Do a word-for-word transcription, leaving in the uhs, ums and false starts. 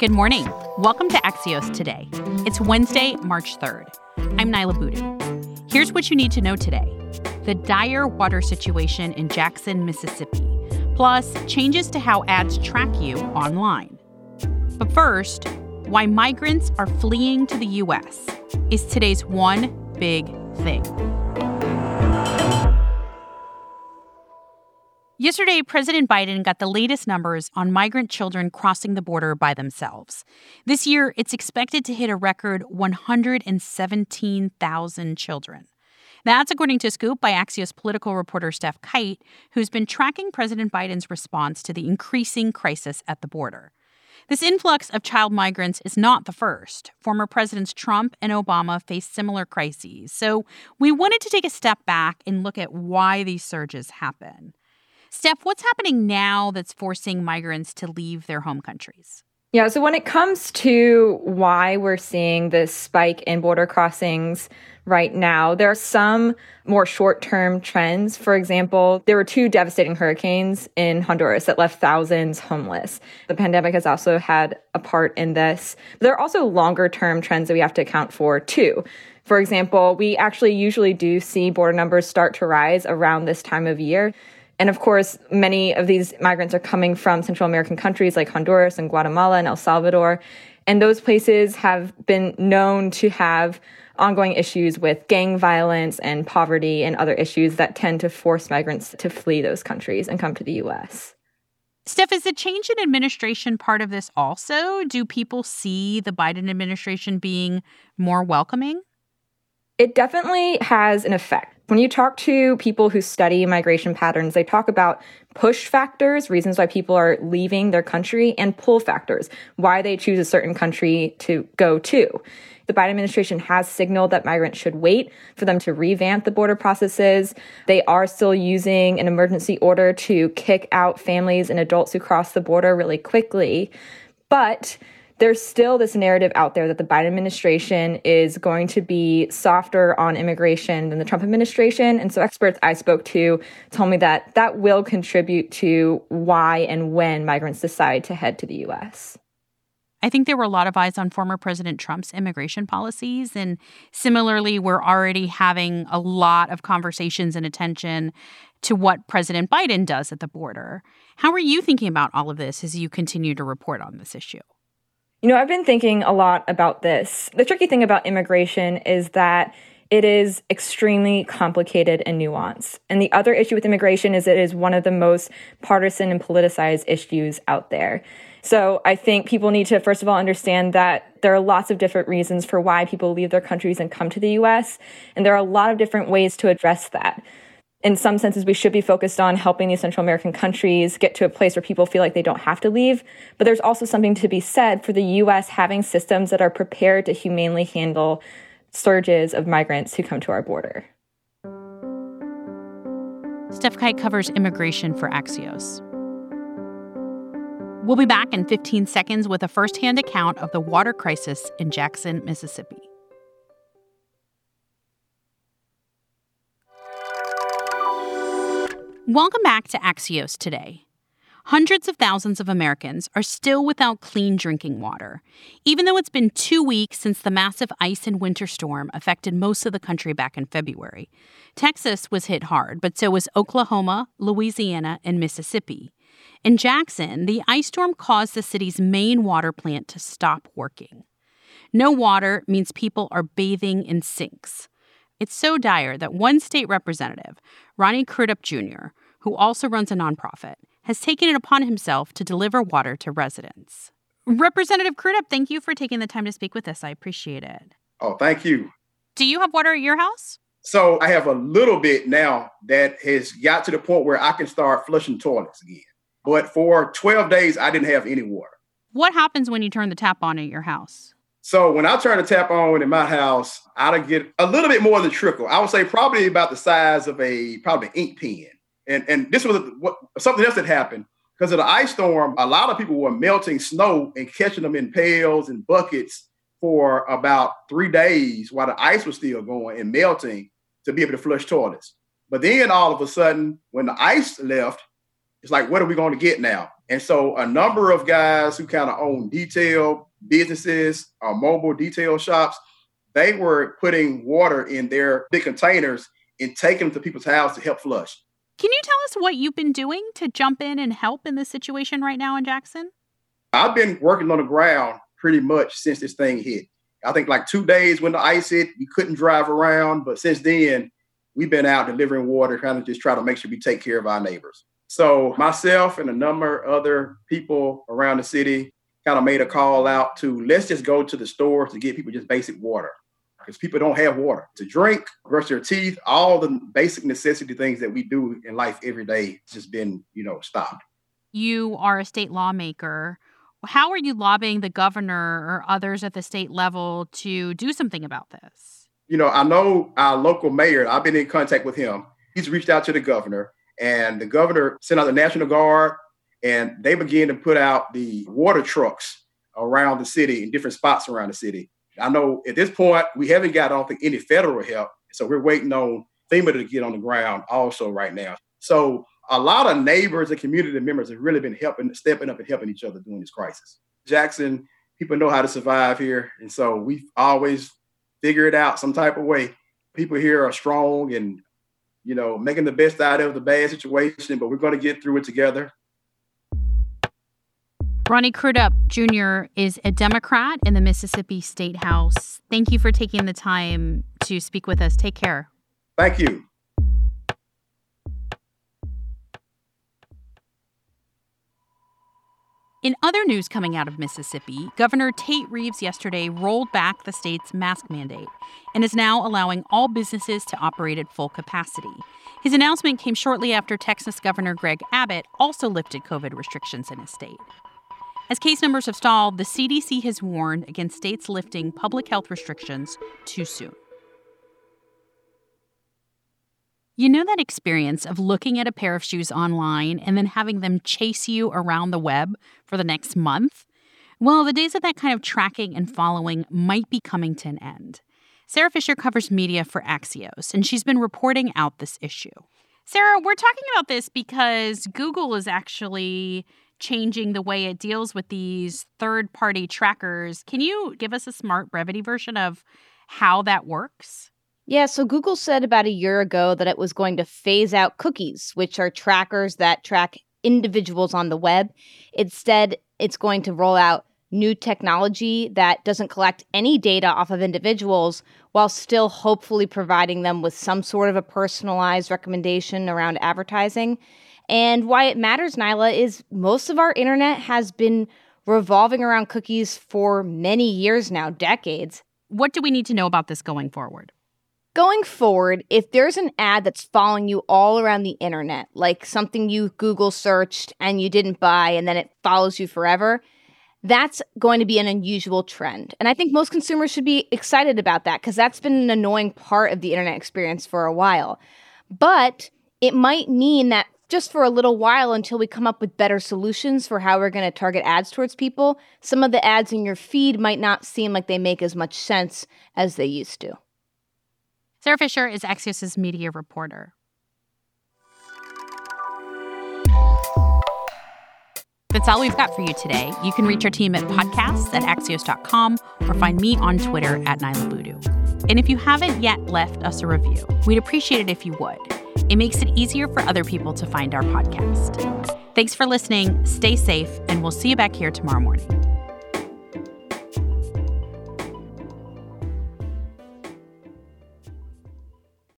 Good morning. Welcome to Axios Today. It's Wednesday, March third. I'm Nyla Boodoo. Here's what you need to know today. The dire water situation in Jackson, Mississippi, plus changes to how ads track you online. But first, why migrants are fleeing to the U S is today's one big thing. Yesterday, President Biden got the latest numbers on migrant children crossing the border by themselves. This year, it's expected to hit a record one hundred seventeen thousand children. That's according to Scoop by Axios political reporter Steph Kite, who's been tracking President Biden's response to the increasing crisis at the border. This influx of child migrants is not the first. Former Presidents Trump and Obama faced similar crises. So we wanted to take a step back and look at why these surges happen. Steph, what's happening now that's forcing migrants to leave their home countries? Yeah, so when it comes to why we're seeing this spike in border crossings right now, there are some more short-term trends. For example, there were two devastating hurricanes in Honduras that left thousands homeless. The pandemic has also had a part in this. But there are also longer-term trends that we have to account for, too. For example, we actually usually do see border numbers start to rise around this time of year. And of course, many of these migrants are coming from Central American countries like Honduras and Guatemala and El Salvador. And those places have been known to have ongoing issues with gang violence and poverty and other issues that tend to force migrants to flee those countries and come to the U S. Steph, is the change in administration part of this also? Do people see the Biden administration being more welcoming? It definitely has an effect. When you talk to people who study migration patterns, they talk about push factors, reasons why people are leaving their country, and pull factors, why they choose a certain country to go to. The Biden administration has signaled that migrants should wait for them to revamp the border processes. They are still using an emergency order to kick out families and adults who cross the border really quickly. But there's still this narrative out there that the Biden administration is going to be softer on immigration than the Trump administration. And so experts I spoke to told me that that will contribute to why and when migrants decide to head to the U S. I think there were a lot of eyes on former President Trump's immigration policies. And similarly, we're already having a lot of conversations and attention to what President Biden does at the border. How are you thinking about all of this as you continue to report on this issue? You know, I've been thinking a lot about this. The tricky thing about immigration is that it is extremely complicated and nuanced. And the other issue with immigration is it is one of the most partisan and politicized issues out there. So I think people need to, first of all, understand that there are lots of different reasons for why people leave their countries and come to the U S. And there are a lot of different ways to address that. In some senses, we should be focused on helping these Central American countries get to a place where people feel like they don't have to leave. But there's also something to be said for the U S having systems that are prepared to humanely handle surges of migrants who come to our border. Steph Kite covers immigration for Axios. We'll be back in fifteen seconds with a firsthand account of the water crisis in Jackson, Mississippi. Welcome back to Axios Today. Hundreds of thousands of Americans are still without clean drinking water, even though it's been two weeks since the massive ice and winter storm affected most of the country back in February. Texas was hit hard, but so was Oklahoma, Louisiana, and Mississippi. In Jackson, the ice storm caused the city's main water plant to stop working. No water means people are bathing in sinks. It's so dire that one state representative, Ronnie Crudup Junior, who also runs a nonprofit, has taken it upon himself to deliver water to residents. Representative Crudup, thank you for taking the time to speak with us. I appreciate it. Oh, thank you. Do you have water at your house? So I have a little bit now that has got to the point where I can start flushing toilets again. But for twelve days, I didn't have any water. What happens when you turn the tap on at your house? So when I turn the tap on in my house, I get a little bit more than trickle. I would say probably about the size of a probably an ink pen. And and this was what something else that happened because of the ice storm. A lot of people were melting snow and catching them in pails and buckets for about three days while the ice was still going and melting to be able to flush toilets. But then all of a sudden, when the ice left, it's like, what are we going to get now? And so a number of guys who kind of own detail businesses or mobile detail shops, they were putting water in their big containers and taking them to people's house to help flush. Can you tell us what you've been doing to jump in and help in this situation right now in Jackson? I've been working on the ground pretty much since this thing hit. I think like two days when the ice hit, we couldn't drive around. But since then, we've been out delivering water, trying to just try to make sure we take care of our neighbors. So myself and a number of other people around the city kind of made a call out to let's just go to the store to get people just basic water, because people don't have water to drink, brush their teeth, all the basic necessity things that we do in life every day has just been, you know, stopped. You are a state lawmaker. How are you lobbying the governor or others at the state level to do something about this? You know, I know our local mayor, I've been in contact with him. He's reached out to the governor, and the governor sent out the National Guard, and they began to put out the water trucks around the city in different spots around the city. I know at this point, we haven't got, I don't think, any federal help. So we're waiting on FEMA to get on the ground also right now. So a lot of neighbors and community members have really been helping, stepping up and helping each other during this crisis. Jackson, people know how to survive here. And so we've always figured out some type of way. People here are strong and, you know, making the best out of the bad situation, but we're going to get through it together. Ronnie Crudup Junior is a Democrat in the Mississippi State House. Thank you for taking the time to speak with us. Take care. Thank you. In other news coming out of Mississippi, Governor Tate Reeves yesterday rolled back the state's mask mandate and is now allowing all businesses to operate at full capacity. His announcement came shortly after Texas Governor Greg Abbott also lifted COVID restrictions in his state. As case numbers have stalled, the C D C has warned against states lifting public health restrictions too soon. You know that experience of looking at a pair of shoes online and then having them chase you around the web for the next month? Well, the days of that kind of tracking and following might be coming to an end. Sarah Fisher covers media for Axios, and she's been reporting out this issue. Sarah, we're talking about this because Google is actually changing the way it deals with these third-party trackers. Can you give us a smart brevity version of how that works? Yeah, so Google said about a year ago that it was going to phase out cookies, which are trackers that track individuals on the web. Instead, it's going to roll out new technology that doesn't collect any data off of individuals while still hopefully providing them with some sort of a personalized recommendation around advertising. And why it matters, Nyla, is most of our internet has been revolving around cookies for many years now, decades. What do we need to know about this going forward? Going forward, if there's an ad that's following you all around the internet, like something you Google searched and you didn't buy and then it follows you forever, that's going to be an unusual trend. And I think most consumers should be excited about that because that's been an annoying part of the internet experience for a while. But it might mean that just for a little while until we come up with better solutions for how we're going to target ads towards people, some of the ads in your feed might not seem like they make as much sense as they used to. Sarah Fisher is Axios' media reporter. That's all we've got for you today. You can reach our team at podcasts at axios dot com or find me on Twitter at Nyla Boodoo. And if you haven't yet left us a review, we'd appreciate it if you would. It makes it easier for other people to find our podcast. Thanks for listening, stay safe, and we'll see you back here tomorrow morning.